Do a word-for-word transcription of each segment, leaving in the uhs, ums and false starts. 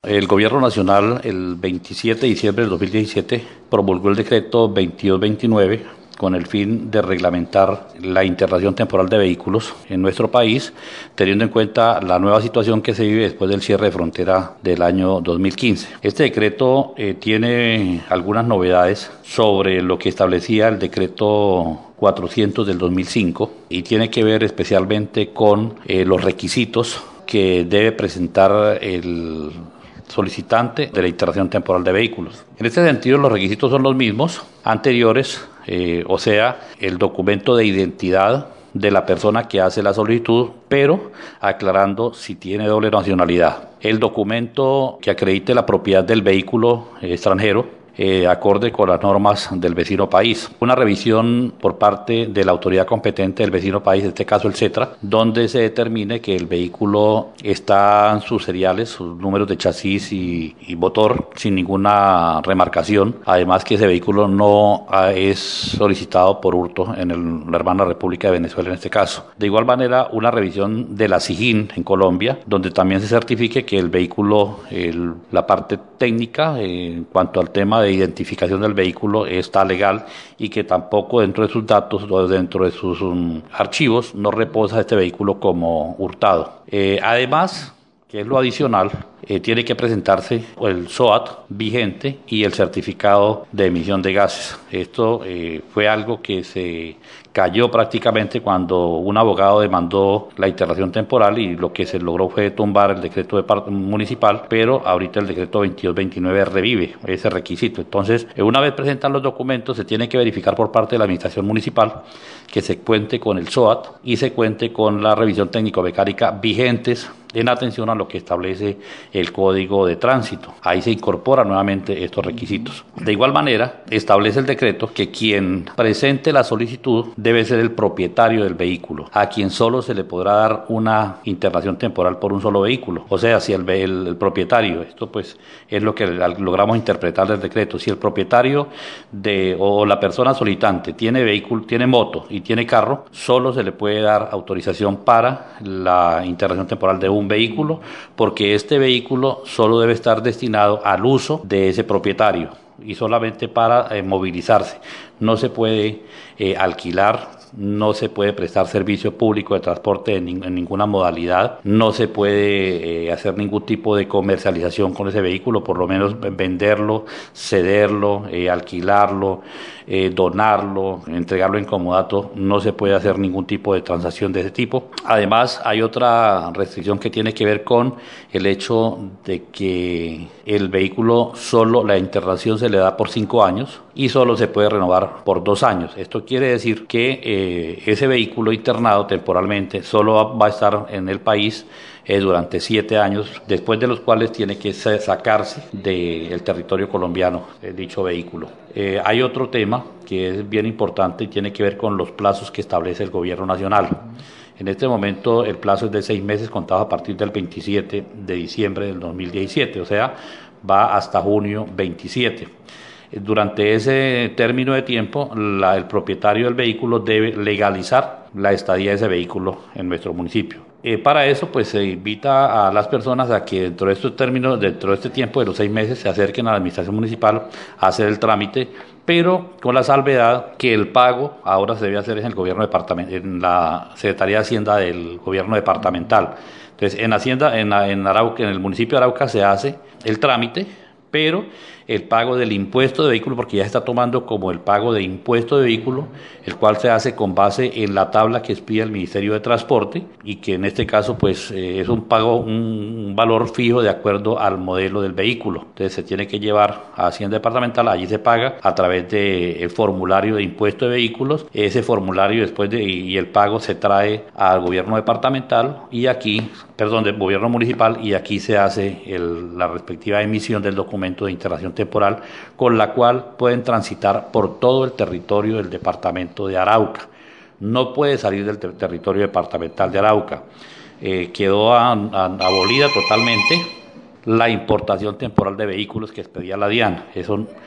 El Gobierno Nacional, el veintisiete de diciembre del dos mil diecisiete, promulgó el decreto veintidós veintinueve con el fin de reglamentar la internación temporal de vehículos en nuestro país, teniendo en cuenta la nueva situación que se vive después del cierre de frontera del año dos mil quince. Este decreto eh, tiene algunas novedades sobre lo que establecía el decreto cuatrocientos del dos mil cinco y tiene que ver especialmente con eh, los requisitos que debe presentar el solicitante de la internación temporal de vehículos. En este sentido, los requisitos son los mismos anteriores, eh, o sea, el documento de identidad de la persona que hace la solicitud, pero aclarando si tiene doble nacionalidad. El documento que acredite la propiedad del vehículo eh, extranjero, Eh, acorde con las normas del vecino país. Una revisión por parte de la autoridad competente del vecino país, en este caso el CETRA, donde se determine que el vehículo está en sus seriales, sus números de chasis y, y motor sin ninguna remarcación. Además que ese vehículo no es solicitado por hurto en el, la hermana República de Venezuela en este caso. De igual manera, una revisión de la SIGIN en Colombia, donde también se certifique que el vehículo, el, la parte técnica eh, en cuanto al tema de de identificación del vehículo está legal y que tampoco dentro de sus datos o dentro de sus um, archivos no reposa este vehículo como hurtado. Eh, además, que es lo adicional, eh, tiene que presentarse el S O A T vigente y el certificado de emisión de gases. Esto eh, fue algo que se cayó prácticamente cuando un abogado demandó la internación temporal y lo que se logró fue tumbar el decreto de municipal, pero ahorita el decreto veintidós veintinueve revive ese requisito. Entonces, una vez presentan los documentos, se tiene que verificar por parte de la administración municipal que se cuente con el S O A T y se cuente con la revisión técnico-mecánica vigentes en atención a lo que establece el Código de Tránsito. Ahí se incorporan nuevamente estos requisitos. De igual manera, establece el decreto que quien presente la solicitud debe ser el propietario del vehículo, a quien solo se le podrá dar una internación temporal por un solo vehículo. O sea, si el, el, el propietario, esto pues es lo que logramos interpretar del decreto, si el propietario de o la persona solicitante tiene vehículo, tiene moto y tiene carro, solo se le puede dar autorización para la internación temporal de un vehículo, porque este vehículo solo debe estar destinado al uso de ese propietario y solamente para eh, movilizarse. No se puede eh, alquilar, no se puede prestar servicio público de transporte en, en ninguna modalidad, no se puede eh, hacer ningún tipo de comercialización con ese vehículo, por lo menos venderlo, cederlo, eh, alquilarlo, eh, donarlo, entregarlo en comodato, no se puede hacer ningún tipo de transacción de ese tipo. Además, hay otra restricción que tiene que ver con el hecho de que el vehículo solo, la internación se le da por cinco años y solo se puede renovar por dos años. Esto quiere decir que eh, ese vehículo internado temporalmente solo va a estar en el país eh, durante siete años, después de los cuales tiene que sacarse del territorio colombiano eh, dicho vehículo. Eh, hay otro tema que es bien importante y tiene que ver con los plazos que establece el Gobierno Nacional. En este momento el plazo es de seis meses contados a partir del veintisiete de diciembre del dos mil diecisiete, o sea, va hasta junio veintisiete. Durante ese término de tiempo, la, el propietario del vehículo debe legalizar la estadía de ese vehículo en nuestro municipio. Eh, para eso, pues se invita a las personas a que dentro de estos términos, dentro de este tiempo de los seis meses, se acerquen a la administración municipal a hacer el trámite, pero con la salvedad que el pago ahora se debe hacer en el gobierno departamental, en la Secretaría de Hacienda del gobierno departamental. Entonces, en Hacienda, en, en Arauca, en el municipio de Arauca se hace el trámite, pero el pago del impuesto de vehículo, porque ya está tomando como el pago de impuesto de vehículo, el cual se hace con base en la tabla que expide el Ministerio de Transporte y que en este caso pues eh, es un pago, un valor fijo de acuerdo al modelo del vehículo. Entonces se tiene que llevar a Hacienda Departamental, allí se paga a través del formulario de impuesto de vehículos. Ese formulario después de y el pago se trae al gobierno departamental y aquí, perdón, del gobierno municipal, y aquí se hace el, la respectiva emisión del documento de internación temporal, con la cual pueden transitar por todo el territorio del departamento de Arauca. No puede salir del ter territorio departamental de Arauca. Eh, quedó a, a, abolida totalmente la importación temporal de vehículos que expedía la DIAN. Eso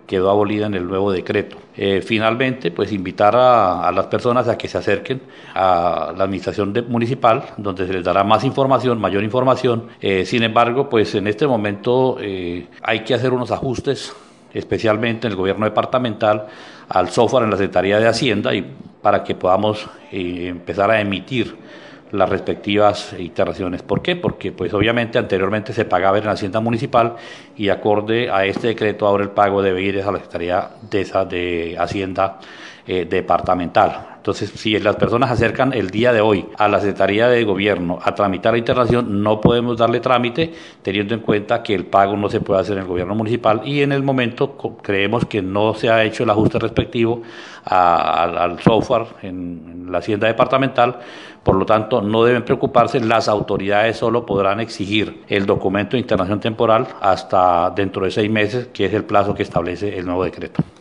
quedó abolida en el nuevo decreto. Eh, finalmente, pues invitar a, a las personas a que se acerquen a la administración de, municipal, donde se les dará más información, mayor información. Eh, sin embargo, pues en este momento eh, hay que hacer unos ajustes, especialmente en el gobierno departamental, al software en la Secretaría de Hacienda, y para que podamos eh, empezar a emitir las respectivas iteraciones. ¿Por qué? Porque pues obviamente anteriormente se pagaba en la Hacienda Municipal y acorde a este decreto ahora el pago debe ir a la Secretaría de, esa, de Hacienda eh, departamental. Entonces, si las personas se acercan el día de hoy a la Secretaría de Gobierno a tramitar la internación, no podemos darle trámite teniendo en cuenta que el pago no se puede hacer en el gobierno municipal, y en el momento creemos que no se ha hecho el ajuste respectivo a, a, al software en, en la Hacienda departamental. Por lo tanto, no deben preocuparse, las autoridades solo podrán exigir el documento de internación temporal hasta dentro de seis meses, que es el plazo que establece el nuevo decreto.